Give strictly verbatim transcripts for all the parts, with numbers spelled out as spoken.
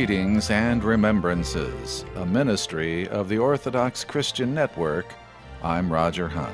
Readings and Remembrances, a ministry of the Orthodox Christian Network. I'm Roger Hunt.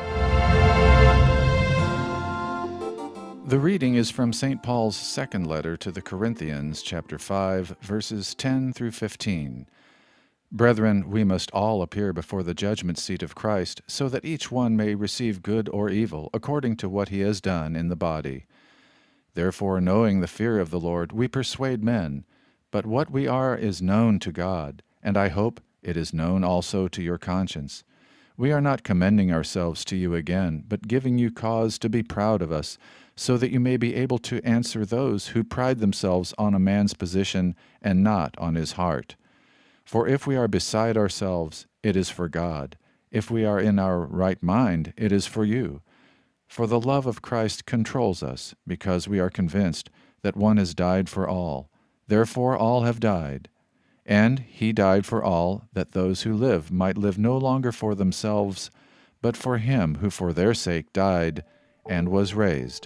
The reading is from Saint Paul's second letter to the Corinthians, chapter five, verses ten through fifteen. Brethren, we must all appear before the judgment seat of Christ, so that each one may receive good or evil, according to what he has done in the body. Therefore, knowing the fear of the Lord, we persuade men. But what we are is known to God, and I hope it is known also to your conscience. We are not commending ourselves to you again, but giving you cause to be proud of us, so that you may be able to answer those who pride themselves on a man's position and not on his heart. For if we are beside ourselves, it is for God. If we are in our right mind, it is for you. For the love of Christ controls us, because we are convinced that one has died for all. Therefore all have died. And he died for all, that those who live might live no longer for themselves, but for him who for their sake died and was raised.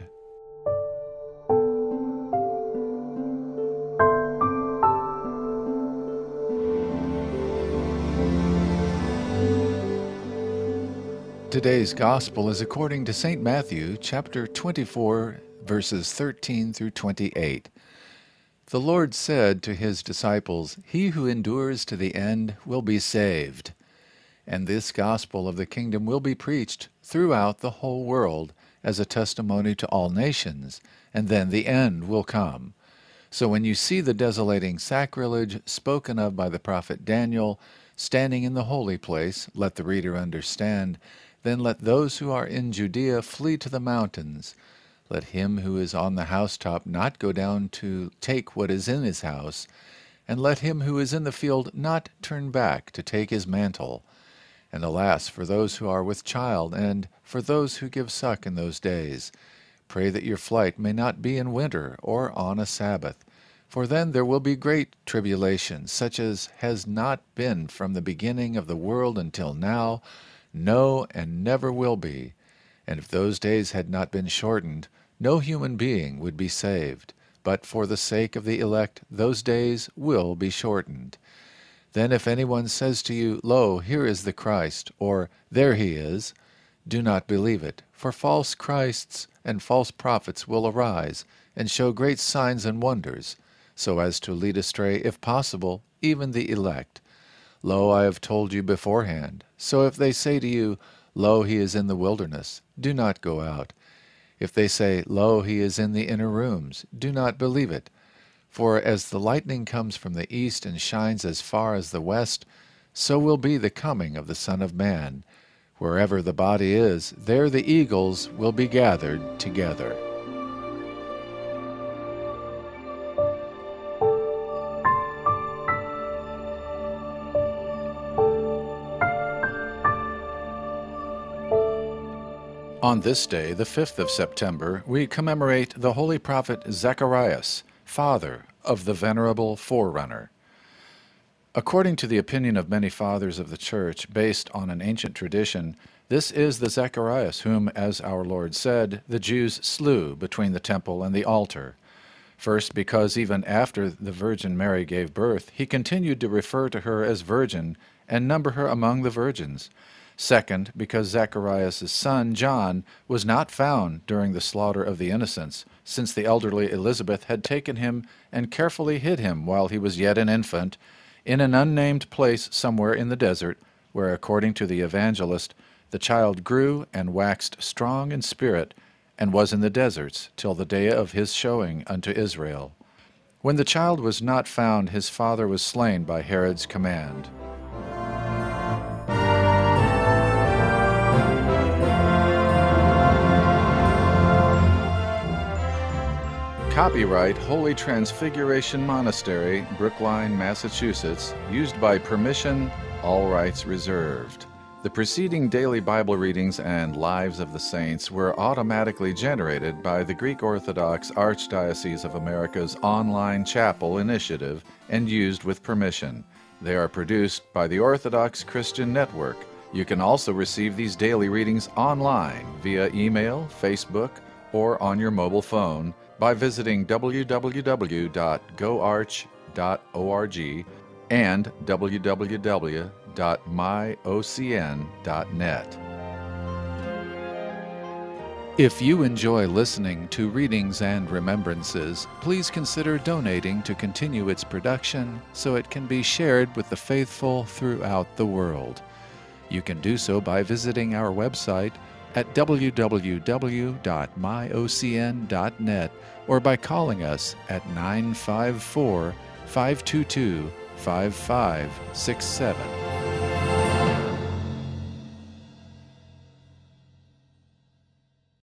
Today's Gospel is according to Saint Matthew, chapter twenty-four, verses thirteen through twenty-eight. The Lord said to his disciples, "He who endures to the end will be saved." And this gospel of the kingdom will be preached throughout the whole world as a testimony to all nations, and then the end will come. So when you see the desolating sacrilege spoken of by the prophet Daniel standing in the holy place, let the reader understand, then let those who are in Judea flee to the mountains. Let him who is on the housetop not go down to take what is in his house, and let him who is in the field not turn back to take his mantle. And alas, for those who are with child, and for those who give suck in those days, pray that your flight may not be in winter or on a Sabbath, for then there will be great tribulation, such as has not been from the beginning of the world until now, no, and never will be. And if those days had not been shortened, no human being would be saved. But for the sake of the elect, those days will be shortened. Then if anyone says to you, "Lo, here is the Christ," or "There he is," do not believe it. For false Christs and false prophets will arise, and show great signs and wonders, so as to lead astray, if possible, even the elect. Lo, I have told you beforehand. So if they say to you, "Lo, he is in the wilderness," do not go out. If they say, "Lo, he is in the inner rooms," do not believe it. For as the lightning comes from the east and shines as far as the west, so will be the coming of the Son of Man. Wherever the body is, there the eagles will be gathered together. On this day, the fifth of September, we commemorate the holy prophet Zacharias, father of the venerable Forerunner. According to the opinion of many fathers of the Church, based on an ancient tradition, this is the Zacharias whom, as our Lord said, the Jews slew between the temple and the altar. First, because even after the Virgin Mary gave birth, he continued to refer to her as virgin and number her among the virgins. Second, because Zacharias' son, John, was not found during the slaughter of the innocents, since the elderly Elizabeth had taken him and carefully hid him while he was yet an infant, in an unnamed place somewhere in the desert, where, according to the evangelist, the child grew and waxed strong in spirit, and was in the deserts till the day of his showing unto Israel. When the child was not found, his father was slain by Herod's command. Copyright Holy Transfiguration Monastery, Brookline, Massachusetts, used by permission, all rights reserved. The preceding daily Bible readings and Lives of the Saints were automatically generated by the Greek Orthodox Archdiocese of America's online chapel initiative and used with permission. They are produced by the Orthodox Christian Network. You can also receive these daily readings online via email, Facebook, or on your mobile phone by visiting w w w dot go arch dot org and w w w dot my o c n dot net. If you enjoy listening to Readings and Remembrances, please consider donating to continue its production so it can be shared with the faithful throughout the world. You can do so by visiting our website at w w w dot my o c n dot net or by calling us at nine five four, five two two, five five six seven.